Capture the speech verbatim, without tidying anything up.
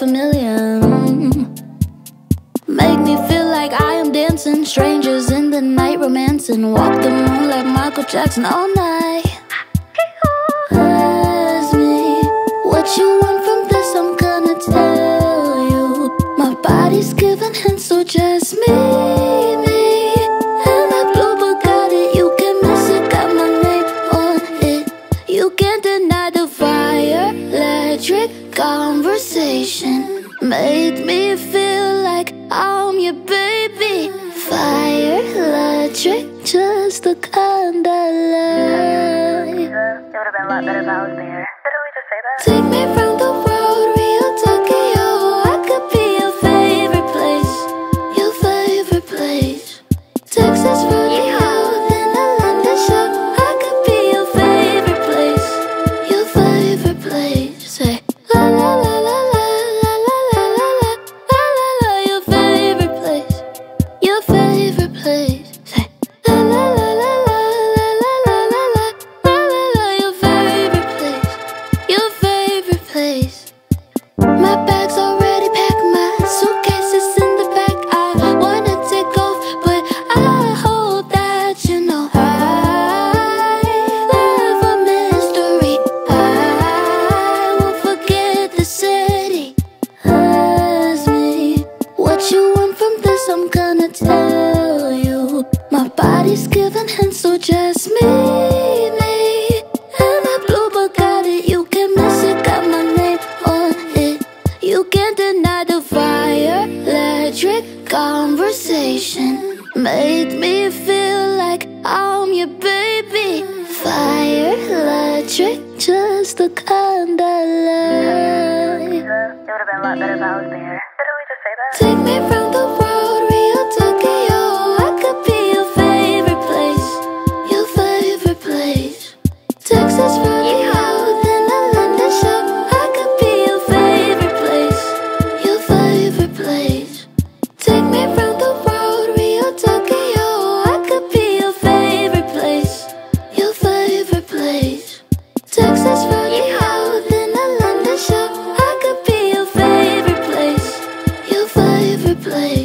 familiar. Make me feel like I am dancing, strangers in the night romancing. Walk the moon like Michael Jackson all night. Ask me what you want from this, I'm gonna tell you. My body's giving hints, so just meet me. And that blue Bugatti, you can't miss it, got my name on it. You can't deny the fire, electric conversation. Made me feel like I'm your baby. Fire, electric, just the kind I like. It would've been a lot better if I was there. Didn't we just say that? Take me round the world, Rio, Tokyo. I could be your favorite place, your favorite place. Texas, rodeo, then a London show. I could be your favorite place, your favorite place. Say la la la la la la la la la la la la la. Your favorite place, your favorite place. Say la la la la la la la la la la la la. Your favorite place, your favorite place. My bag's already packed, my suitcase is in the back. I wanna take off, but I hope that you know I love a mystery. I won't forget the city. Ask me what you want from this, I'm gonna tell you. My body's giving hints, so just meet me. And that blue Bugatti, you can't miss it, got my name on it. You can't deny the fire, electric conversation. Made me feel like I'm your baby. Fire, electric, just the kind I like. It would've been a lot better if I was there. Didn't we just say that? Take me round the world, Rio, Tokyo. I could be your favorite place, your favorite place. Texas, rodeo, then a London show. I could be your favorite place, your favorite place. Take me round the world, Rio, Tokyo. I could be your favorite place, your favorite place. Texas, rodeo, then a London show. I could be your favorite place, your favorite place.